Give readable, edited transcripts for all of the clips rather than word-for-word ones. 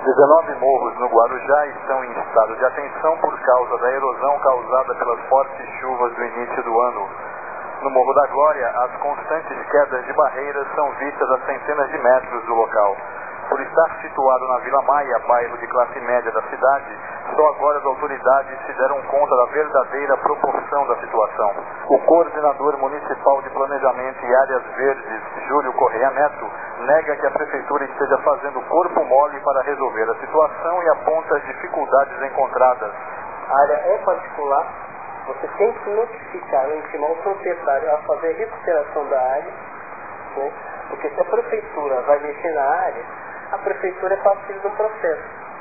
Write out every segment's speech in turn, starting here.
19 morros no Guarujá estão em estado de atenção por causa da erosão causada pelas fortes chuvas do início do ano. No Morro da Glória, as constantes quedas de barreiras são vistas a centenas de metros do local. Por estar situado na Vila Maia, bairro de classe média da cidade, só agora as autoridades se deram conta da verdadeira proporção da situação. O coordenador municipal de planejamento e áreas verdes, Júlio Correia Neto, nega que a prefeitura esteja fazendo corpo mole para resolver a situação e aponta as dificuldades encontradas. A área é particular, você tem que notificar, intimar o proprietário a fazer a recuperação da área, né? Porque se a prefeitura vai mexer na área, a prefeitura é parceira do processo.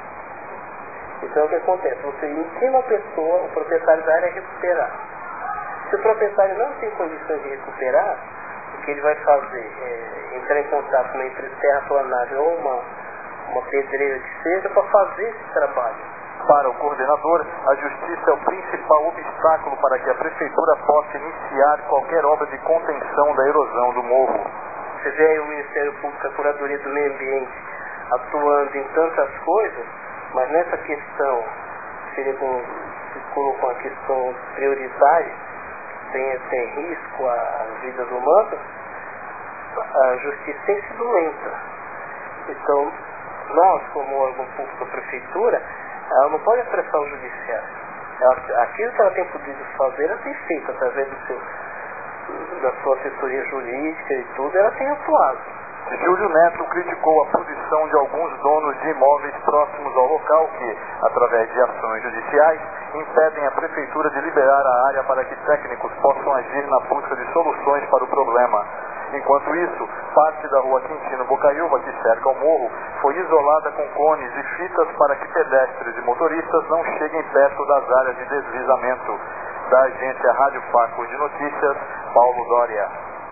Então o que acontece? Você intima a pessoa, o proprietário da área, a recuperar. Se o proprietário não tem condições de recuperar, o que ele vai fazer é entrar em contato com uma empresa de terraplanagem ou uma pedreira que seja para fazer esse trabalho. Para o coordenador, a justiça é o principal obstáculo para que a prefeitura possa iniciar qualquer obra de contenção da erosão do morro. Você vê aí o Ministério Público, a Curadoria do Meio Ambiente, atuando em tantas coisas, mas nessa questão, se colocou uma questão prioritária, tem risco às vidas humanas, a justiça tem sido lenta. Então, nós, como órgão público da prefeitura, ela não pode apressar o judiciário. Aquilo que ela tem podido fazer, ela tem feito através da sua assessoria jurídica e tudo, ela tem atuado. Júlio Neto criticou a posição de alguns donos de imóveis próximos ao local que, através de ações judiciais, impedem a prefeitura de liberar a área para que técnicos possam agir na busca de soluções para o problema. Enquanto isso, parte da rua Quintino Bocaiúva, que cerca o morro, foi isolada com cones e fitas para que pedestres e motoristas não cheguem perto das áreas de deslizamento. Da agência Rádio Facos de Notícias, Paulo Dória.